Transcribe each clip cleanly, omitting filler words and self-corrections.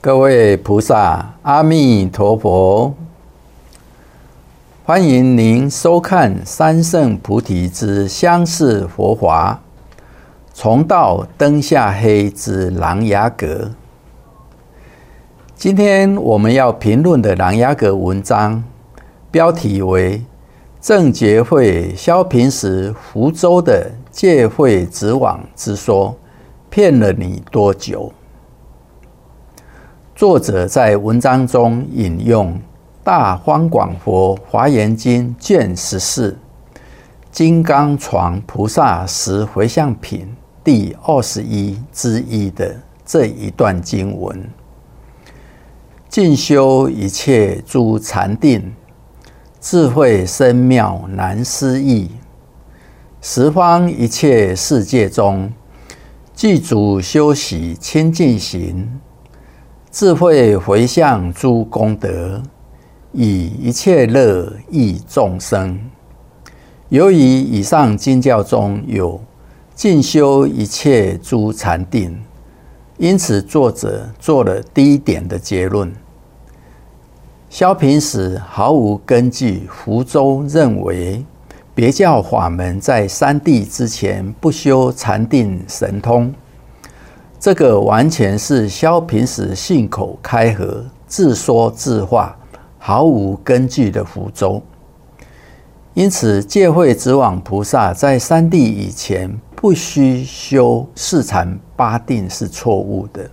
各位菩萨，阿弥陀佛！欢迎您收看三圣菩提之相似佛华，重到灯下黑之琅琊阁。今天我们要评论的琅琊阁文章，标题为正觉会萧平时福州的戒慧子网之说，骗了你多久？作者在文章中引用《大方广佛华严经》卷14金刚幢菩萨十回向品第21之一的这一段经文：尽修一切诸禅定，智慧深妙难思议。十方一切世界中，具足修习清净行，智慧回向诸功德，以一切乐益众生。由于以上经教中有尽修一切诸禅定，因此作者做了第一点的结论。萧平时毫无根据，福州认为别教法门在三谛之前不修禅定神通，这个完全是萧平时信口开河、自说自话、毫无根据的福州。因此，戒慧子网菩萨在三谛以前不须修四禅八定是错误的。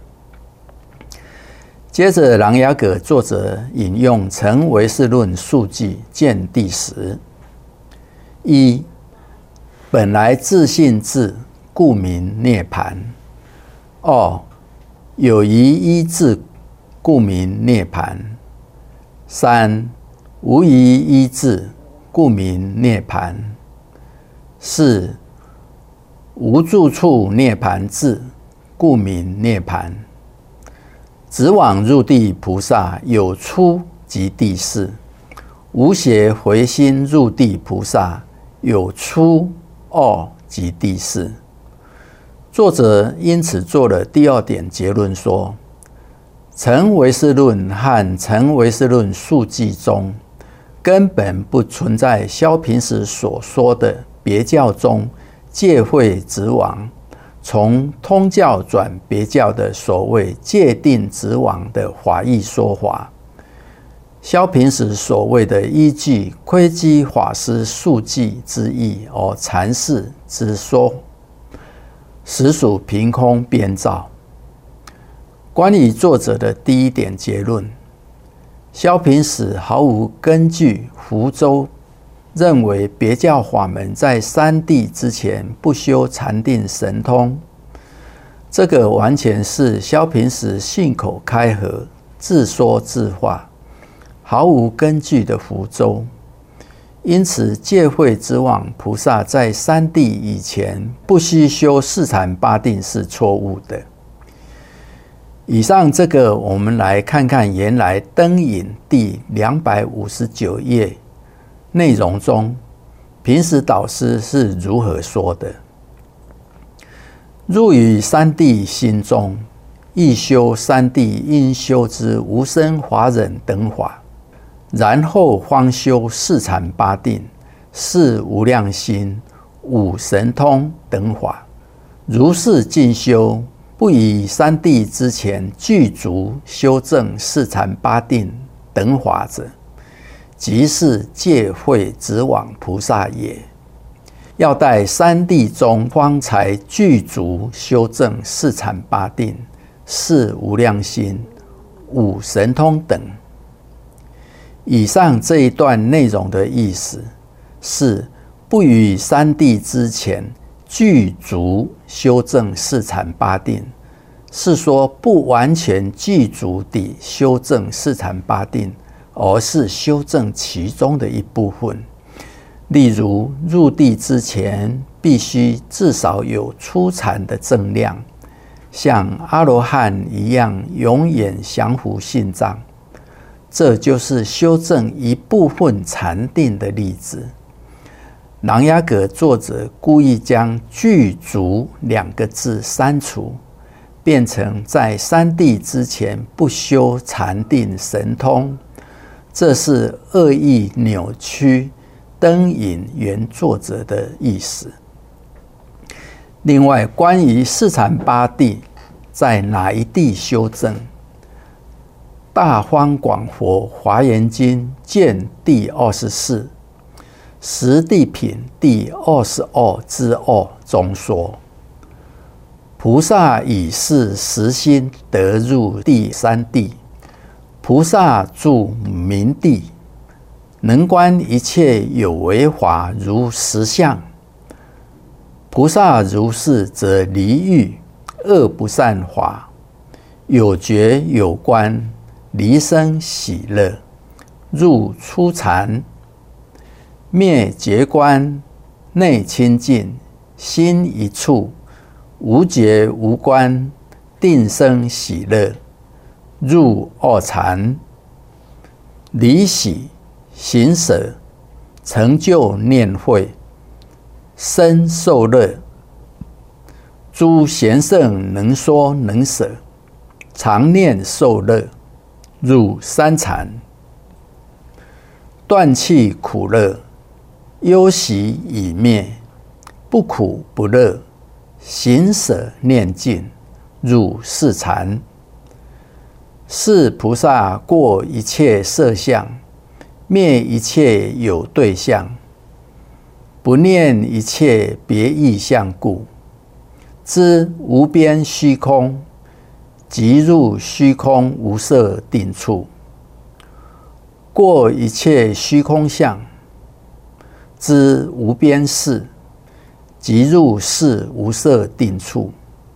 接着，琅琊阁作者引用《成唯识论述记》卷第10：一、本来自性智，故名涅槃。2、有疑依智，故名涅槃。3、无疑依智，故名涅槃。4、无住处涅槃智，故名涅槃。子网入地菩萨有出即地事，无邪回心入地菩萨有出二即地事。作者因此做了第二点结论说，成唯识论和成唯识论述记中根本不存在萧平时所说的别教中戒慧子网从通教转别教的所谓戒定子网的法义说法。萧平时所谓的依据窥基法师述记之意而阐释之说，实属凭空编造。关于作者的第一点结论，萧平时毫无根据，福州认为别教法门在三谛之前不修禅定神通，这个完全是萧平时信口开河、自说自话、毫无根据的福州。因此，戒慧子网菩萨在三谛以前不须修四禅八定是错误的。以上这个，我们来看看原来灯引第259页内容中，平时导师是如何说的：入于三谛心中，亦修三谛应修之无生法忍等法，然后方修四禅八定、四无量心、五神通等法。如是进修，不以三谛之前具足修正四禅八定等法者，即是戒慧子网菩萨也。要待三谛中方才具足修正四禅八定、四无量心、五神通等。以上这一段内容的意思是，不于三谛之前具足修正四禅八定，是说不完全具足地修正四禅八定，而是修正其中的一部分。例如，入地之前必须至少有初禅的正量，像阿罗汉一样永远降伏性障，这就是修正一部分禅定的例子。琅琊阁作者故意将具足2个字删除， 变成在三谛之前不修禅定神通，这是恶意扭曲灯引原作者的意思。另外，关于四禅八谛在哪一谛修正，大方广佛华严经卷第24十地品第22之2中说，菩萨以是实心得入第三谛，菩萨住明谛，能观一切有为法如实相。菩萨如是，则离欲恶不善法，有觉有观，离生喜乐，入初禅，灭觉观，内清净，心一处，无觉无观，定生喜乐，入二禅，离喜行舍，成就念慧，身受乐。诸贤圣能说能舍，常念受乐，入三禅，断气苦乐，忧喜已灭，不苦不乐，行舍念尽，入四禅。是菩萨过一切色相，灭一切有对象，不念一切别异相故，知无边虚空，即入虚空无色定处。过一切虚空相，知无边事，即入事无色定处。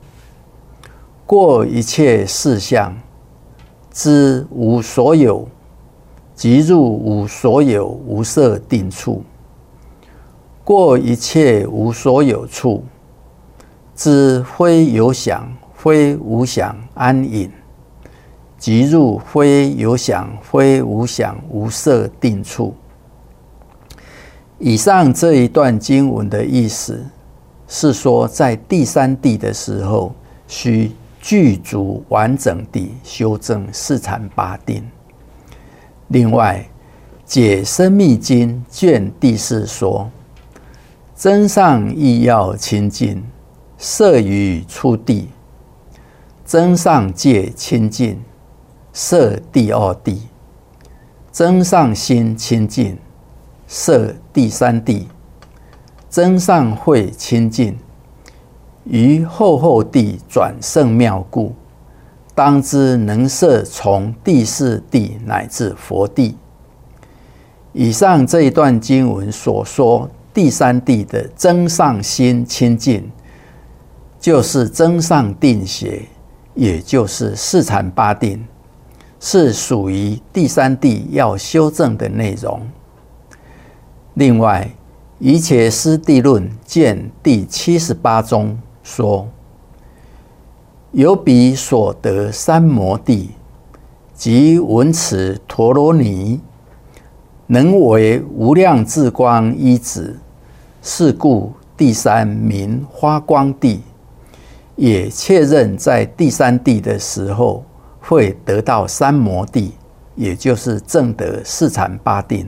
过一切事相，知无所有，即入无所有无色定处。过一切无所有处，知非有想非无想安隐，即入非有想非无想无色定处。以上这一段经文的意思是说，在第三谛的时候，需具足完整地修正四禅八定。另外，解深密经卷第4说，真上亦要清净，摄于初谛，真上界清净，摄第二谛，真上心清净，摄第三谛，真上慧清净，于后后谛转胜妙故，当知能摄从第四谛乃至佛谛。以上这一段经文所说第三谛的真上心清净，就是真上定学，也就是四禅八定，是属于第三谛要修正的内容。另外，瑜伽师地论卷第78中说，由彼所得三摩地，即闻持陀罗尼，能为无量智光依止，是故第三名花光地，也确认在第三谛的时候会得到三摩地，也就是证得四禅八定。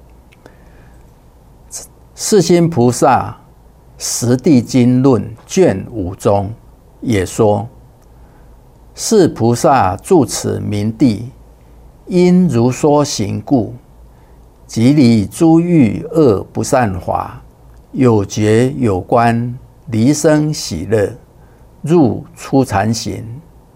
世心菩萨十地经论卷5中也说，是菩萨住持明谛，因如说行故，即离诸欲恶不善法，有觉有观，离生喜乐，入初禅行。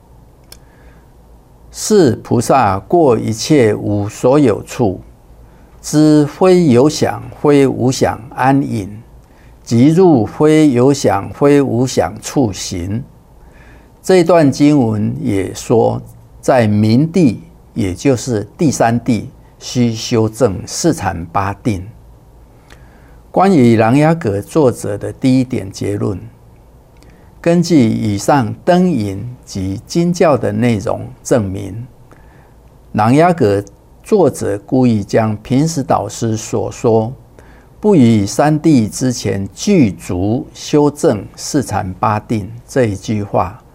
是菩萨过一切无所有处，知非有想非无想安隐，即入非有想非无想处行。这段经文也说，在明谛，也就是第三谛，需修正四禅八定。关于琅琊阁作者的第一点结论，根据以上灯引及经教的内容证明，琅琊阁作者故意将平时导师所说不于三谛之前具足修正四禅八定这一句话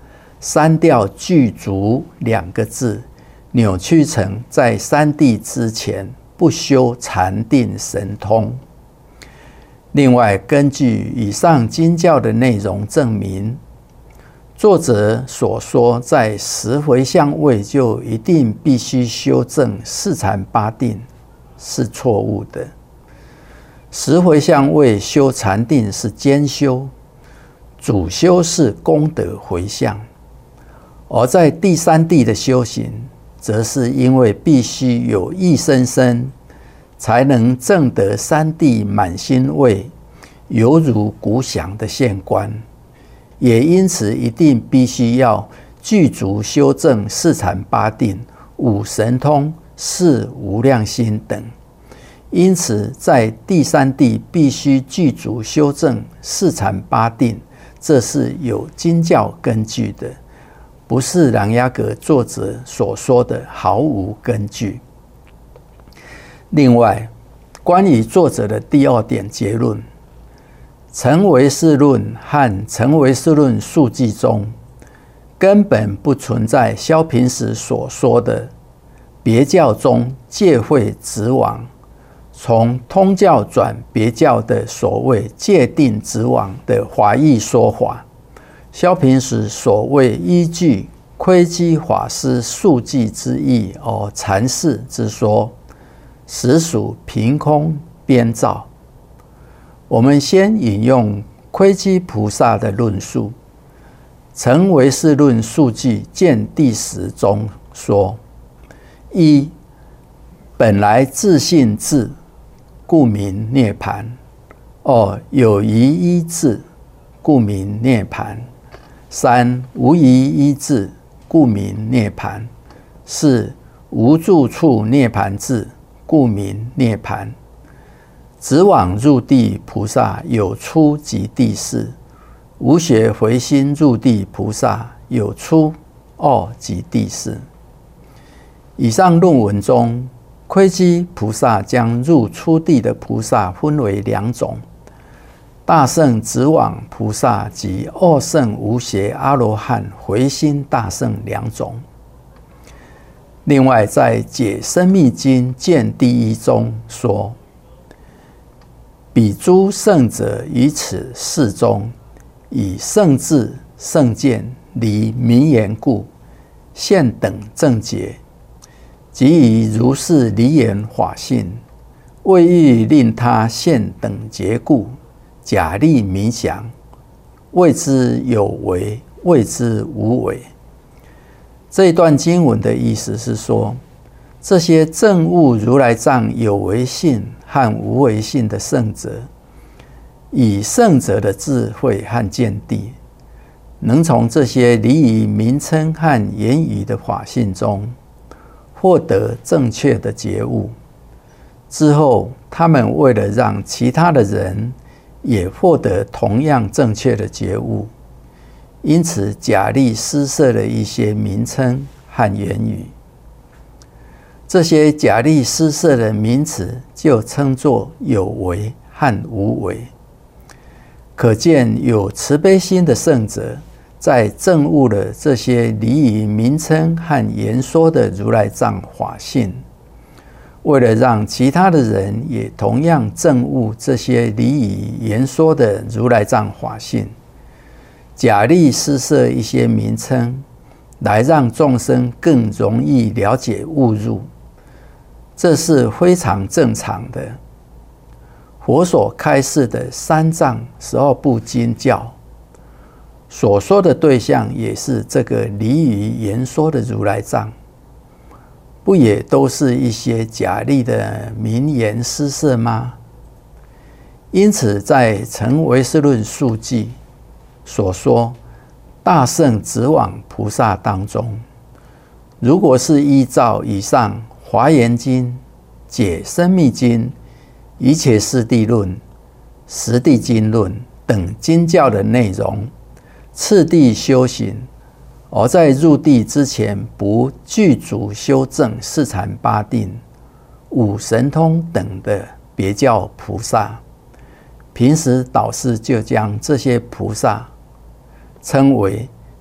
删掉具足2个字，扭曲成在三谛之前不修禅定神通。另外，根据以上经教的内容证明，作者所说在10回向位就一定必须修正4禅8定是错误的。10回向位修禅定是兼修，主修是功德回向，而在第三谛的修行，则是因为必须有意生生，才能证得三谛满心位，犹如鼓响的现观，也因此一定必须要具足修正4禅8定、5神通、4无量心等。因此，在第三谛必须具足修正4禅8定，这是有经教根据的，不是琅琊阁作者所说的毫无根据。另外，关于作者的第2点结论，成唯识论和成唯识论述记中，根本不存在萧平时所说的别教中戒会执往，从通教转别教的所谓戒定执往的华义说法。萧平时所谓依据窥基法师述记之意而阐释之说，实属凭空编造。我们先引用窥基菩萨的论述，成唯识论述记见第10中说：一、本来自性智，故名涅槃；二、有疑依智，故名涅槃；三、无疑依智，故名涅槃；四、无住处涅槃智，故名涅槃。直往入地菩萨有出即第4，无学回心入地菩萨有出2即第4。以上论文中，窥基菩萨将入出地的菩萨分为2种：大圣直往菩萨及2圣无邪阿罗汉回心大圣2种。另外，在解深密经见第1中说：彼诸圣者于此世中，以圣智圣见离名言故，现等正解，即以如是离言法性，为欲令他现等结故，假立冥想，谓之有为，谓之无为。这一段经文的意思是说，这些证悟如来藏有为性和无为性的圣者，以圣者的智慧和见地，能从这些离于名称和言语的法性中，获得正确的觉悟。之后，他们为了让其他的人也获得同样正确的觉悟，因此假立施设了一些名称和言语。这些假立施设的名词就称作有为和无为。可见有慈悲心的圣者，在证悟了这些离于名称和言说的如来藏法性，为了让其他的人也同样证悟这些离于言说的如来藏法性，假立施设一些名称，来让众生更容易了解悟入，这是非常正常的。佛所开示的3藏12部经教所说的对象，也是这个离于言说的如来藏，不也都是一些假立的名言施设吗？因此，在成唯识论述记所说大圣直往菩萨当中，如果是依照以上华严经、解深密经、一切四谛论、十地经论等经教的内容，次第修行，而在入地之前不具足修正4禅8定、5神通等的别教菩萨，平时导师就将这些菩萨称为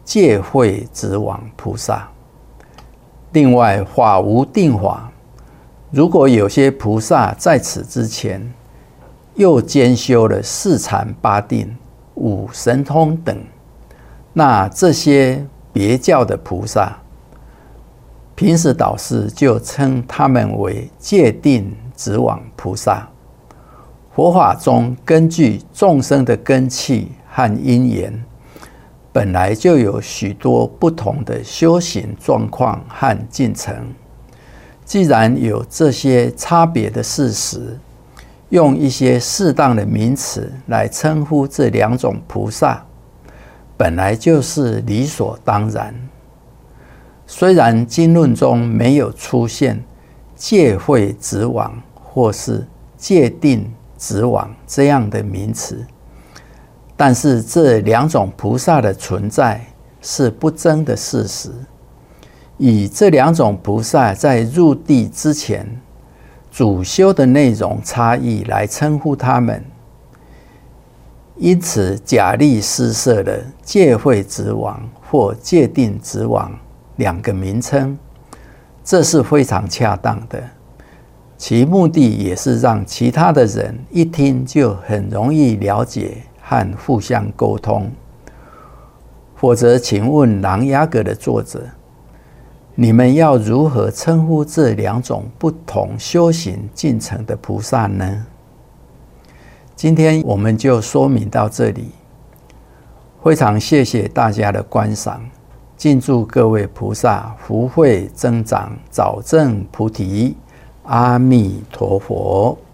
戒慧直往菩萨。另外，法无定法，如果有些菩萨在此之前又兼修了四禅八定、五神通等，那这些别教的菩萨，平时导师就称他们为戒定直往菩萨。佛法中根据众生的根器和因缘，本来就有许多不同的修行状况和进程。既然有这些差别的事实，用一些适当的名词来称呼这两种菩萨，本来就是理所当然。虽然经论中没有出现戒慧直往或是戒定直往这样的名词，但是这两种菩萨的存在是不争的事实。以这两种菩萨在入地之前主修的内容差异来称呼他们，因此假立施设了戒慧直往或戒定直往两个名称，这是非常恰当的。其目的也是让其他的人一听就很容易了解和互相沟通。否则，请问《琅琊阁》的作者，你们要如何称呼这两种不同修行进程的菩萨呢？今天我们就说明到这里，非常谢谢大家的观赏，敬祝各位菩萨福慧增长，早证菩提。阿弥陀佛。